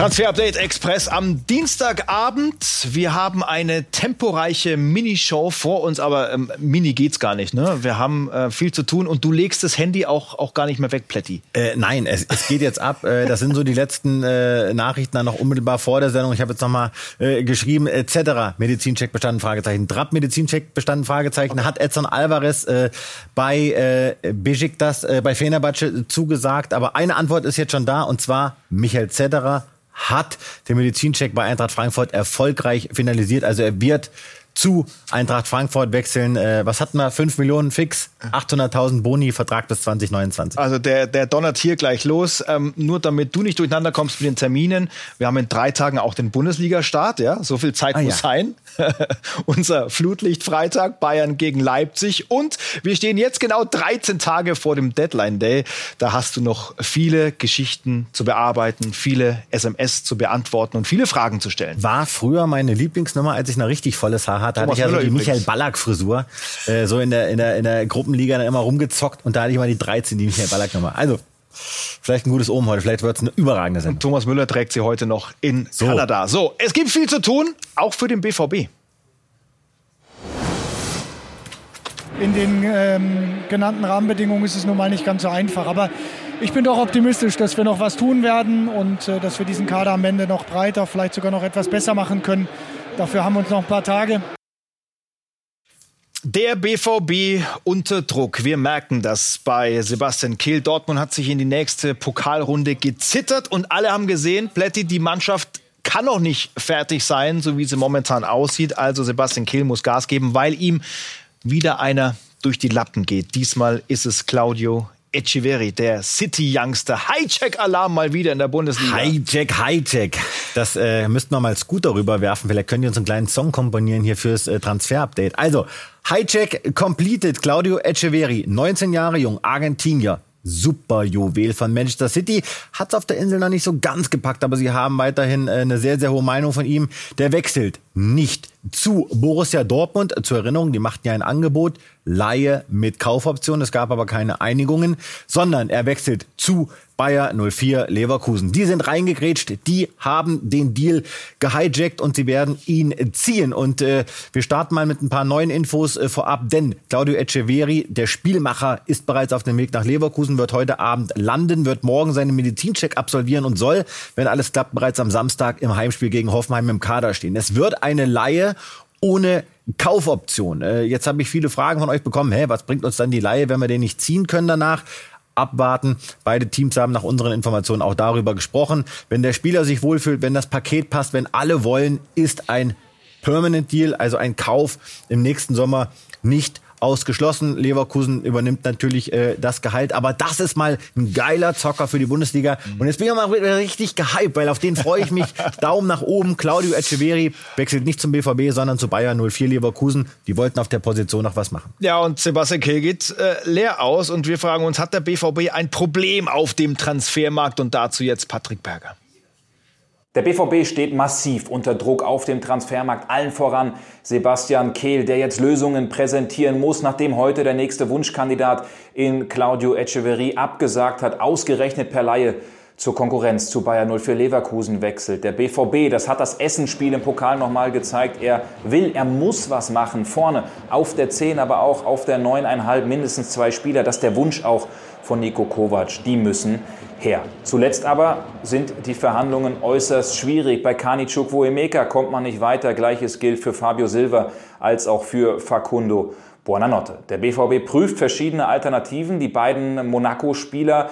Transfer-Update Express am Dienstagabend. Wir haben eine temporeiche Minishow vor uns, aber Mini geht's gar nicht, ne? Wir haben viel zu tun und du legst das Handy auch gar nicht mehr weg, Plätti. Nein, es geht jetzt ab. Das sind so die letzten Nachrichten dann noch unmittelbar vor der Sendung. Ich habe jetzt nochmal geschrieben, etc. Medizincheck bestanden, Fragezeichen. Trapp Medizincheck bestanden, Fragezeichen. Okay. Hat Edson Alvarez bei Besiktas, bei Fenerbahce zugesagt. Aber eine Antwort ist jetzt schon da, und zwar Michael Zederer hat den Medizincheck bei Eintracht Frankfurt erfolgreich finalisiert. Also er wird zu Eintracht Frankfurt wechseln. Was hatten wir? 5 Millionen fix, 800.000 Boni, Vertrag bis 2029. Also der donnert hier gleich los. Nur damit du nicht durcheinander kommst mit den Terminen. Wir haben in 3 Tagen auch den Bundesliga-Start. Ja? So viel Zeit muss sein. Unser Flutlicht-Freitag, Bayern gegen Leipzig. Und wir stehen jetzt genau 13 Tage vor dem Deadline-Day. Da hast du noch viele Geschichten zu bearbeiten, viele SMS zu beantworten und viele Fragen zu stellen. War früher meine Lieblingsnummer, als ich noch richtig volles Haar hatte. Da hatte ich ja so die Michael Ballack-Frisur. So in der Gruppenliga dann immer rumgezockt. Und da hatte ich mal die 13, die Michael Ballack-Nummer. Also, vielleicht ein gutes Omen heute. Vielleicht wird es eine überragende Sendung. Und Thomas Müller trägt sie heute noch in Kanada. So, es gibt viel zu tun, auch für den BVB. In den genannten Rahmenbedingungen ist es nun mal nicht ganz so einfach. Aber ich bin doch optimistisch, dass wir noch was tun werden und dass wir diesen Kader am Ende noch breiter, vielleicht sogar noch etwas besser machen können. Dafür haben wir uns noch ein paar Tage. Der BVB unter Druck. Wir merken das bei Sebastian Kehl. Dortmund hat sich in die nächste Pokalrunde gezittert und alle haben gesehen, Plätti, die Mannschaft kann noch nicht fertig sein, so wie sie momentan aussieht. Also Sebastian Kehl muss Gas geben, weil ihm wieder einer durch die Lappen geht. Diesmal ist es Claudio Echeverri, der City-Youngster. Hijack-Alarm mal wieder in der Bundesliga. Hijack. Das müssten wir mal Scooter rüberwerfen. Vielleicht können die uns einen kleinen Song komponieren hier fürs Transfer-Update. Also, Hijack completed. Claudio Echeverri, 19 Jahre jung, Argentinier. Super Juwel von Manchester City. Hat's auf der Insel noch nicht so ganz gepackt, aber sie haben weiterhin eine sehr, sehr hohe Meinung von ihm. Der wechselt nicht zu Borussia Dortmund. Zur Erinnerung, die machten ja ein Angebot, Leihe mit Kaufoption. Es gab aber keine Einigungen, sondern er wechselt zu Bayer 04 Leverkusen. Die sind reingegrätscht, die haben den Deal gehijackt und sie werden ihn ziehen. Und wir starten mal mit ein paar neuen Infos vorab, denn Claudio Echeverri, der Spielmacher, ist bereits auf dem Weg nach Leverkusen, wird heute Abend landen, wird morgen seinen Medizincheck absolvieren und soll, wenn alles klappt, bereits am Samstag im Heimspiel gegen Hoffenheim im Kader stehen. Es wird eine Leihe ohne Kaufoption. Jetzt habe ich viele Fragen von euch bekommen. Was bringt uns dann die Leihe, wenn wir den nicht ziehen können danach? Abwarten. Beide Teams haben nach unseren Informationen auch darüber gesprochen. Wenn der Spieler sich wohlfühlt, wenn das Paket passt, wenn alle wollen, ist ein Permanent Deal, also ein Kauf im nächsten Sommer, nicht ausgeschlossen. Leverkusen übernimmt natürlich das Gehalt, aber das ist mal ein geiler Zocker für die Bundesliga. Und jetzt bin ich mal richtig gehypt, weil auf den freue ich mich. Daumen nach oben. Claudio Echeverri wechselt nicht zum BVB, sondern zu Bayer 04 Leverkusen. Die wollten auf der Position noch was machen. Ja, und Sebastian Kehl geht leer aus und wir fragen uns, hat der BVB ein Problem auf dem Transfermarkt? Und dazu jetzt Patrick Berger. Der BVB steht massiv unter Druck auf dem Transfermarkt, allen voran Sebastian Kehl, der jetzt Lösungen präsentieren muss, nachdem heute der nächste Wunschkandidat in Claudio Echeverri abgesagt hat, ausgerechnet per Leihe zur Konkurrenz zu Bayer 04 Leverkusen wechselt. Der BVB, das hat das Essenspiel im Pokal nochmal gezeigt, er muss was machen, vorne auf der 10, aber auch auf der 9,5, mindestens 2 Spieler, das ist der Wunsch auch von Niko Kovac, die müssen her. Zuletzt aber sind die Verhandlungen äußerst schwierig. Bei Kani Chukwuemeka kommt man nicht weiter. Gleiches gilt für Fabio Silva als auch für Facundo Buonanotte. Der BVB prüft verschiedene Alternativen. Die beiden Monaco-Spieler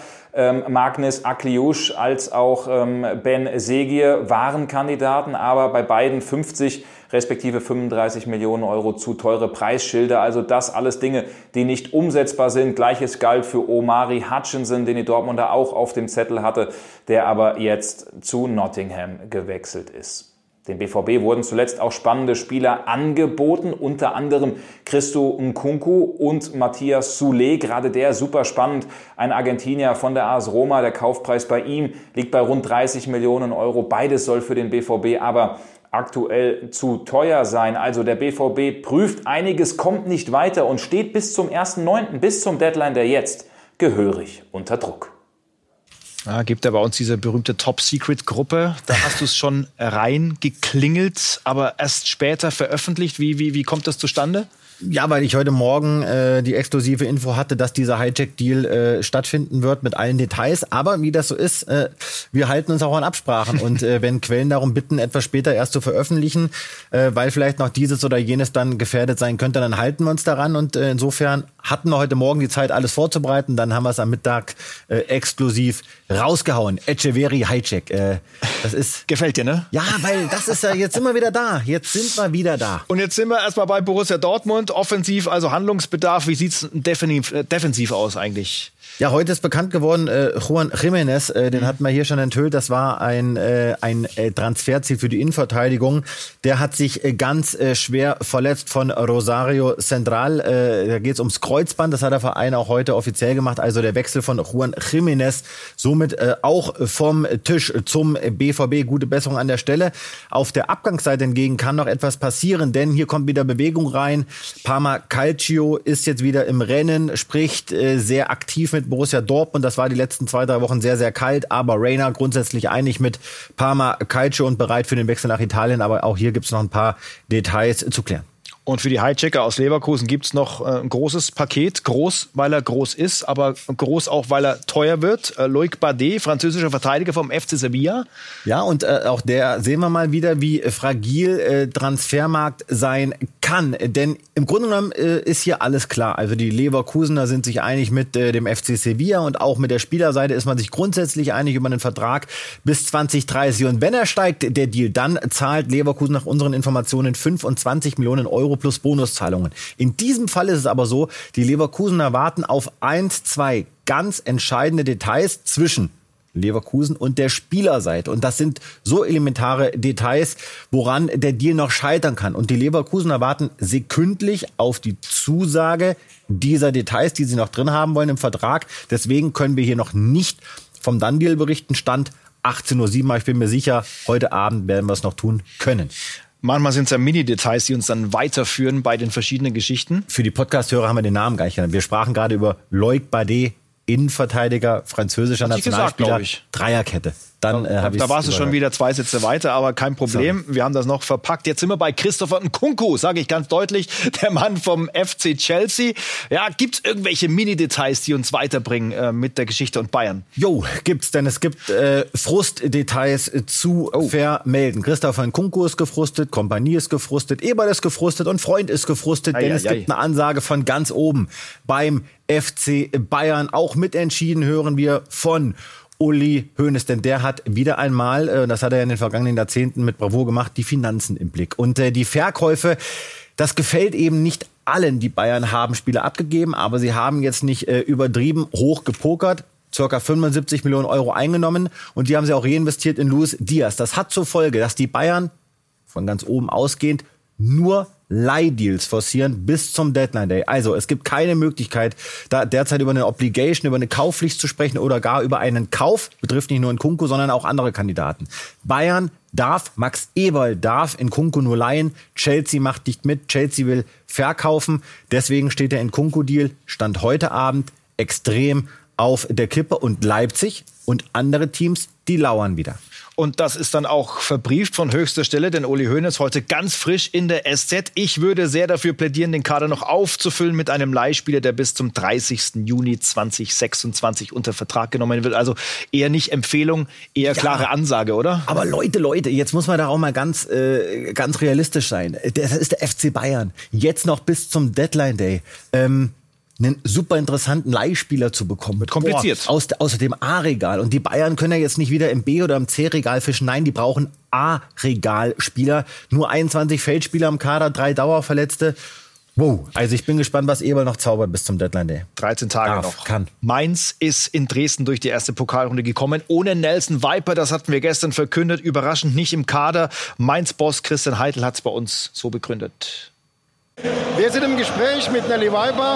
Magnus Akliouche als auch Ben Seghir waren Kandidaten, aber bei beiden 50 respektive 35 Millionen Euro zu teure Preisschilder. Also das alles Dinge, die nicht umsetzbar sind. Gleiches galt für Omari Hutchinson, den die Dortmunder auch auf dem Zettel hatte, der aber jetzt zu Nottingham gewechselt ist. Dem BVB wurden zuletzt auch spannende Spieler angeboten, unter anderem Christo Nkunku und Matthias Soulé. Gerade der super spannend, ein Argentinier von der AS Roma. Der Kaufpreis bei ihm liegt bei rund 30 Millionen Euro. Beides soll für den BVB aber aktuell zu teuer sein. Also der BVB prüft einiges, kommt nicht weiter und steht bis zum 1.9., bis zum Deadline der jetzt, gehörig unter Druck. Ja, gibt ja bei uns diese berühmte Top-Secret-Gruppe. Da hast du es schon reingeklingelt, aber erst später veröffentlicht. Wie kommt das zustande? Ja, weil ich heute Morgen die exklusive Info hatte, dass dieser Hijack-Deal stattfinden wird mit allen Details. Aber wie das so ist, wir halten uns auch an Absprachen. Und wenn Quellen darum bitten, etwas später erst zu veröffentlichen, weil vielleicht noch dieses oder jenes dann gefährdet sein könnte, dann halten wir uns daran. Und insofern hatten wir heute Morgen die Zeit, alles vorzubereiten. Dann haben wir es am Mittag exklusiv rausgehauen. Etcheverry Hijack. Das ist... Gefällt dir, ne? Ja, weil das ist ja, jetzt sind wir wieder da. Jetzt sind wir wieder da. Und jetzt sind wir erstmal bei Borussia Dortmund. Offensiv, also Handlungsbedarf. Wie sieht's defensiv aus eigentlich? Ja, heute ist bekannt geworden, Juan Jiménez, den hatten wir hier schon enthüllt, das war ein Transferziel für die Innenverteidigung. Der hat sich ganz schwer verletzt von Rosario Central. Da geht es ums Kreuzband, das hat der Verein auch heute offiziell gemacht. Also der Wechsel von Juan Jiménez, somit auch vom Tisch zum BVB. Gute Besserung an der Stelle. Auf der Abgangsseite hingegen kann noch etwas passieren, denn hier kommt wieder Bewegung rein. Parma Calcio ist jetzt wieder im Rennen, spricht sehr aktiv mit Borussia Dortmund. Das war die letzten 2-3 Wochen sehr, sehr kalt. Aber Reina grundsätzlich einig mit Parma Calcio und bereit für den Wechsel nach Italien. Aber auch hier gibt es noch ein paar Details zu klären. Und für die Hijacker aus Leverkusen gibt es noch ein großes Paket. Groß, weil er groß ist, aber groß auch, weil er teuer wird. Loic Bardet, französischer Verteidiger vom FC Sevilla. Ja, und auch der sehen wir mal wieder, wie fragil Transfermarkt sein kann. Denn im Grunde genommen ist hier alles klar. Also die Leverkusener sind sich einig mit dem FC Sevilla und auch mit der Spielerseite ist man sich grundsätzlich einig über einen Vertrag bis 2030. Und wenn er steigt, der Deal, dann zahlt Leverkusen nach unseren Informationen 25 Millionen Euro plus Bonuszahlungen. In diesem Fall ist es aber so, die Leverkusener warten auf 2 ganz entscheidende Details zwischen Leverkusen und der Spielerseite. Und das sind so elementare Details, woran der Deal noch scheitern kann. Und die Leverkusener warten sekündlich auf die Zusage dieser Details, die sie noch drin haben wollen im Vertrag. Deswegen können wir hier noch nicht vom Done-Deal berichten. Stand 18:07 Uhr. Ich bin mir sicher, heute Abend werden wir es noch tun können. Manchmal sind es ja Mini-Details, die uns dann weiterführen bei den verschiedenen Geschichten. Für die Podcast-Hörer haben wir den Namen gar nicht genannt. Wir sprachen gerade über Loic Bardet, Innenverteidiger, französischer Nationalspieler, gesagt, Dreierkette. Dann da warst du schon wieder 2 Sätze weiter, aber kein Problem. So. Wir haben das noch verpackt. Jetzt sind wir bei Christopher Nkunku, sage ich ganz deutlich, der Mann vom FC Chelsea. Ja, gibt's irgendwelche Mini-Details, die uns weiterbringen mit der Geschichte und Bayern? Jo, gibt's, denn es gibt Frustdetails zu vermelden. Christopher Nkunku ist gefrustet, Kompanie ist gefrustet, Eberl ist gefrustet und Freund ist gefrustet, denn es gibt eine Ansage von ganz oben beim FC Bayern. Auch mitentschieden hören wir von Uli Hoeneß, denn der hat wieder einmal, das hat er in den vergangenen Jahrzehnten mit Bravour gemacht, die Finanzen im Blick. Und die Verkäufe, das gefällt eben nicht allen. Die Bayern haben Spieler abgegeben, aber sie haben jetzt nicht übertrieben hoch gepokert. Circa 75 Millionen Euro eingenommen und die haben sie auch reinvestiert in Luis Diaz. Das hat zur Folge, dass die Bayern von ganz oben ausgehend nur Leihdeals forcieren bis zum Deadline Day. Also es gibt keine Möglichkeit, da derzeit über eine Obligation, über eine Kaufpflicht zu sprechen oder gar über einen Kauf. Betrifft nicht nur Nkunku, sondern auch andere Kandidaten. Bayern darf, Max Eberl darf Nkunku nur leihen. Chelsea macht nicht mit. Chelsea will verkaufen. Deswegen steht der Nkunku-Deal, Stand heute Abend, extrem auf der Kippe. Und Leipzig und andere Teams, die lauern wieder. Und das ist dann auch verbrieft von höchster Stelle, denn Uli Hoeneß heute ganz frisch in der SZ. Ich würde sehr dafür plädieren, den Kader noch aufzufüllen mit einem Leihspieler, der bis zum 30. Juni 2026 unter Vertrag genommen wird. Also eher nicht Empfehlung, eher klare Ansage, oder? Aber Leute, jetzt muss man da auch mal ganz realistisch sein. Das ist der FC Bayern. Jetzt noch bis zum Deadline Day. Einen super interessanten Leihspieler zu bekommen. Wird kompliziert. Aus dem A-Regal. Und die Bayern können ja jetzt nicht wieder im B- oder im C-Regal fischen. Nein, die brauchen A-Regal-Spieler. Nur 21 Feldspieler im Kader, 3 Dauerverletzte. Wow. Also ich bin gespannt, was Eberl noch zaubert bis zum Deadline Day. 13 Tage noch. Kann. Mainz ist in Dresden durch die erste Pokalrunde gekommen. Ohne Nelson Viper, das hatten wir gestern verkündet. Überraschend nicht im Kader. Mainz-Boss Christian Heidel hat es bei uns so begründet. Wir sind im Gespräch mit Nelly Viper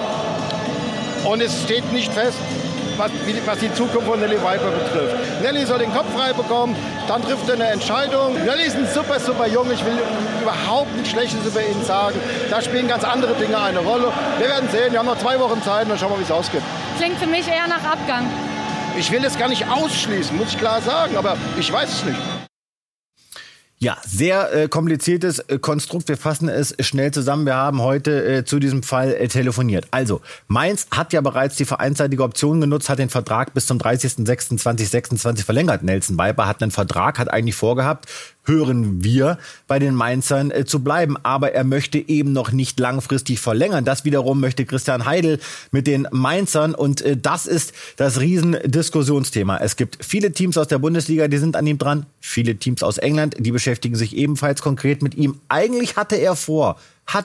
und es steht nicht fest, was die Zukunft von Nelly Viper betrifft. Nelly soll den Kopf frei bekommen, dann trifft er eine Entscheidung. Nelly ist ein super Junge, ich will überhaupt nichts Schlechtes über ihn sagen. Da spielen ganz andere Dinge eine Rolle. Wir werden sehen, wir haben noch 2 Wochen Zeit und dann schauen wir, wie es ausgeht. Klingt für mich eher nach Abgang. Ich will es gar nicht ausschließen, muss ich klar sagen, aber ich weiß es nicht. Ja, sehr kompliziertes Konstrukt. Wir fassen es schnell zusammen. Wir haben heute zu diesem Fall telefoniert. Also, Mainz hat ja bereits die vereinsseitige Option genutzt, hat den Vertrag bis zum 30.06.2026 verlängert. Nelson Weiper hat einen Vertrag, hat eigentlich vorgehabt, hören wir, bei den Mainzern zu bleiben. Aber er möchte eben noch nicht langfristig verlängern. Das wiederum möchte Christian Heidel mit den Mainzern. Und das ist das Riesendiskussionsthema. Es gibt viele Teams aus der Bundesliga, die sind an ihm dran. Viele Teams aus England, die beschäftigen sich ebenfalls konkret mit ihm. Eigentlich hat er vor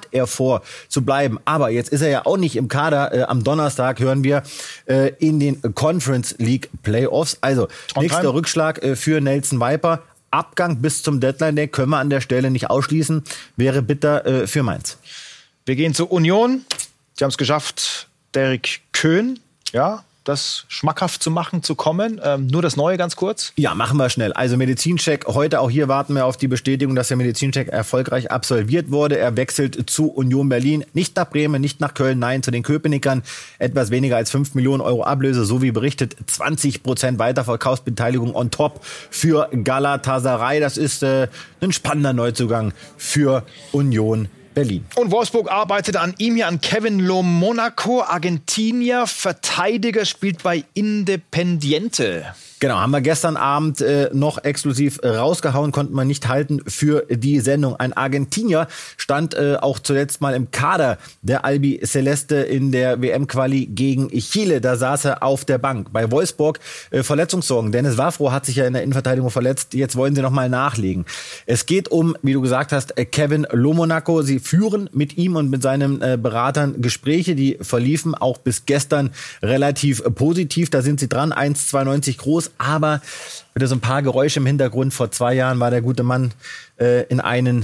zu bleiben. Aber jetzt ist er ja auch nicht im Kader. Am Donnerstag hören wir in den Conference League Playoffs. Also nächster Rückschlag für Nelson Weiper. Abgang bis zum Deadline Day können wir an der Stelle nicht ausschließen. Wäre bitter für Mainz. Wir gehen zur Union. Sie haben es geschafft, Derrick Köhn, ja, das schmackhaft zu machen, zu kommen. Nur das Neue ganz kurz. Ja, machen wir schnell. Also Medizincheck. Heute auch hier warten wir auf die Bestätigung, dass der Medizincheck erfolgreich absolviert wurde. Er wechselt zu Union Berlin. Nicht nach Bremen, nicht nach Köln, nein, zu den Köpenickern. Etwas weniger als 5 Millionen Euro Ablöse. So wie berichtet, 20% Weiterverkaufsbeteiligung on top für Galatasaray. Das ist ein spannender Neuzugang für Union Berlin. Und Wolfsburg arbeitet an ihm hier, an Kevin Lo Monaco, Argentinier, Verteidiger, spielt bei Independiente. Genau, haben wir gestern Abend noch exklusiv rausgehauen, konnten wir nicht halten für die Sendung. Ein Argentinier stand auch zuletzt mal im Kader der Albi Celeste in der WM-Quali gegen Chile. Da saß er auf der Bank. Bei Wolfsburg Verletzungssorgen. Dennis Wafro hat sich ja in der Innenverteidigung verletzt. Jetzt wollen sie noch mal nachlegen. Es geht um, wie du gesagt hast, Kevin Lo Monaco. Sie führen mit ihm und mit seinen Beratern Gespräche. Die verliefen auch bis gestern relativ positiv. Da sind sie dran, 1,92 groß. Aber wieder so ein paar Geräusche im Hintergrund. Vor 2 Jahren war der gute Mann in einen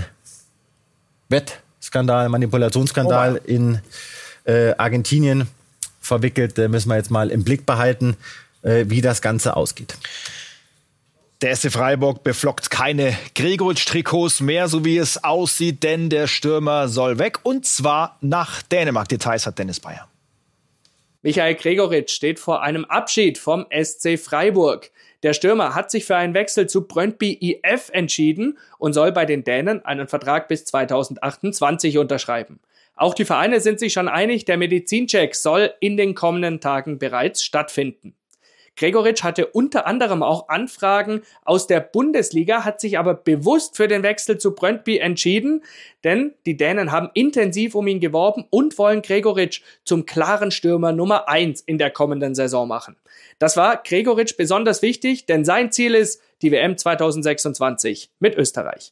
Wettskandal, Manipulationsskandal in Argentinien verwickelt. Da müssen wir jetzt mal im Blick behalten, wie das Ganze ausgeht. Der SC Freiburg beflockt keine Gregoritsch-Trikots mehr, so wie es aussieht, denn der Stürmer soll weg, und zwar nach Dänemark. Details hat Dennis Bayer. Michael Gregoritsch steht vor einem Abschied vom SC Freiburg. Der Stürmer hat sich für einen Wechsel zu Brøndby IF entschieden und soll bei den Dänen einen Vertrag bis 2028 unterschreiben. Auch die Vereine sind sich schon einig, der Medizincheck soll in den kommenden Tagen bereits stattfinden. Gregoritsch hatte unter anderem auch Anfragen aus der Bundesliga, hat sich aber bewusst für den Wechsel zu Brøndby entschieden, denn die Dänen haben intensiv um ihn geworben und wollen Gregoritsch zum klaren Stürmer Nummer 1 in der kommenden Saison machen. Das war Gregoritsch besonders wichtig, denn sein Ziel ist die WM 2026 mit Österreich.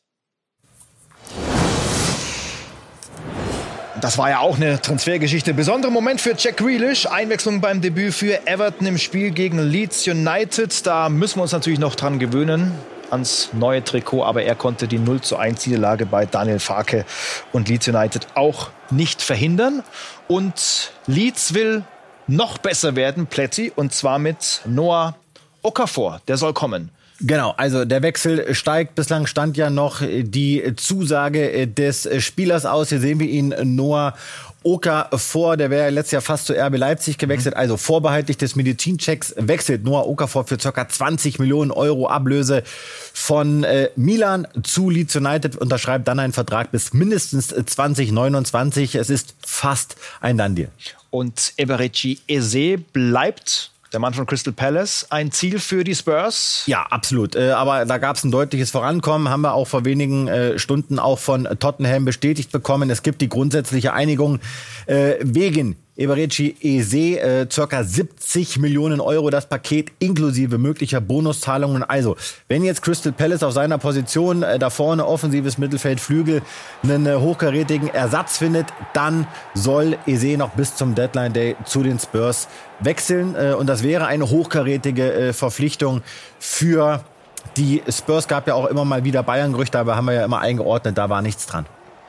Das war ja auch eine Transfergeschichte. Besonderer Moment für Jack Grealish. Einwechslung beim Debüt für Everton im Spiel gegen Leeds United. Da müssen wir uns natürlich noch dran gewöhnen, ans neue Trikot. Aber er konnte die 0:1 Niederlage bei Daniel Farke und Leeds United auch nicht verhindern. Und Leeds will noch besser werden, Plätti. Und zwar mit Noah Okafor. Der soll kommen. Genau, also der Wechsel steigt. Bislang stand ja noch die Zusage des Spielers aus. Hier sehen wir ihn, Noah Okafor, der wäre letztes Jahr fast zu RB Leipzig gewechselt, also vorbehaltlich des Medizinchecks wechselt Noah Okafor für ca. 20 Millionen Euro Ablöse von Milan zu Leeds United, unterschreibt dann einen Vertrag bis mindestens 2029. Es ist fast ein Done-Deal. Und Eberechi Eze bleibt, der Mann von Crystal Palace, ein Ziel für die Spurs? Ja, absolut. Aber da gab es ein deutliches Vorankommen, haben wir auch vor wenigen Stunden auch von Tottenham bestätigt bekommen. Es gibt die grundsätzliche Einigung wegen Eberechi Eze, circa 70 Millionen Euro das Paket inklusive möglicher Bonuszahlungen. Also, wenn jetzt Crystal Palace auf seiner Position da vorne offensives Mittelfeld, Flügel einen hochkarätigen Ersatz findet, dann soll Eze noch bis zum Deadline Day zu den Spurs wechseln. Und das wäre eine hochkarätige Verpflichtung für die Spurs. Gab ja auch immer mal wieder Bayern-Gerüchte, aber haben wir ja immer eingeordnet, da war nichts dran.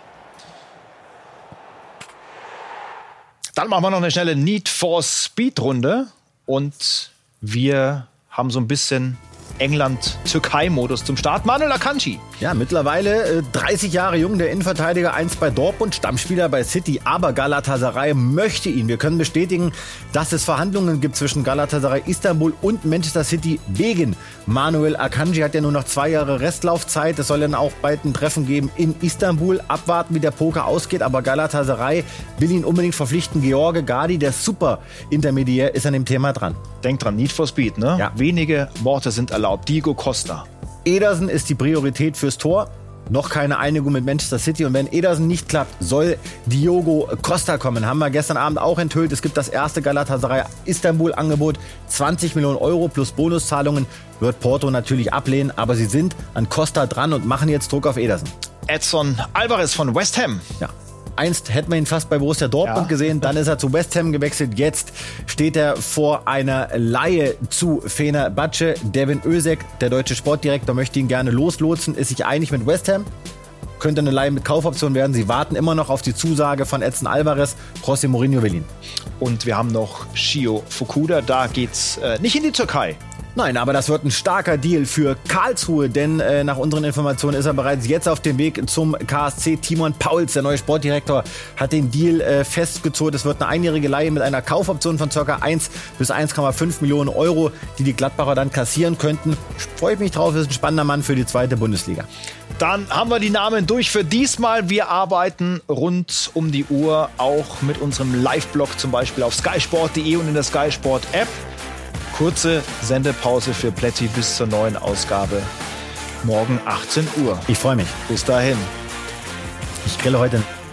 Dann machen wir noch eine schnelle Need for Speed-Runde. Und wir haben so ein bisschen England-Türkei-Modus zum Start. Manuel Akanji Ja, mittlerweile 30 Jahre jung, der Innenverteidiger, einst bei Dortmund, Stammspieler bei City, aber Galatasaray möchte ihn. Wir können bestätigen, dass es Verhandlungen gibt zwischen Galatasaray Istanbul und Manchester City wegen Manuel Akanji. Hat ja nur noch 2 Jahre Restlaufzeit. Es soll dann auch bald ein Treffen geben in Istanbul. Abwarten, wie der Poker ausgeht, aber Galatasaray will ihn unbedingt verpflichten. George Gadi, der Super-Intermediär, ist an dem Thema dran. Denkt dran, Need for Speed, ne? Ja. Wenige Worte sind erlaubt. Diego Costa. Ederson ist die Priorität fürs Tor. Noch keine Einigung mit Manchester City. Und wenn Ederson nicht klappt, soll Diogo Costa kommen. Haben wir gestern Abend auch enthüllt. Es gibt das erste Galatasaray-Istanbul-Angebot. 20 Millionen Euro plus Bonuszahlungen wird Porto natürlich ablehnen. Aber sie sind an Costa dran und machen jetzt Druck auf Ederson. Edson Alvarez von West Ham. Ja. Einst hätten wir ihn fast bei Borussia Dortmund gesehen, dann ist er zu West Ham gewechselt. Jetzt steht er vor einer Leihe zu Fenerbahce. Devin Özek, der deutsche Sportdirektor, möchte ihn gerne loslotsen, ist sich einig mit West Ham. Könnte eine Leihe mit Kaufoption werden. Sie warten immer noch auf die Zusage von Edson Alvarez. José Mourinho will ihn. Und wir haben noch Shio Fukuda. Da geht's nicht in die Türkei. Nein, aber das wird ein starker Deal für Karlsruhe, denn nach unseren Informationen ist er bereits jetzt auf dem Weg zum KSC. Timon Pauls, der neue Sportdirektor, hat den Deal festgezurrt. Es wird eine einjährige Leihe mit einer Kaufoption von ca. 1 bis 1,5 Millionen Euro, die Gladbacher dann kassieren könnten. Freue ich mich drauf, ist ein spannender Mann für die 2. Bundesliga. Dann haben wir die Namen durch für diesmal. Wir arbeiten rund um die Uhr, auch mit unserem Live-Blog zum Beispiel auf skysport.de und in der Sky Sport App. Kurze Sendepause für Plätti bis zur neuen Ausgabe. Morgen 18 Uhr. Ich freue mich. Bis dahin. Ich grille heute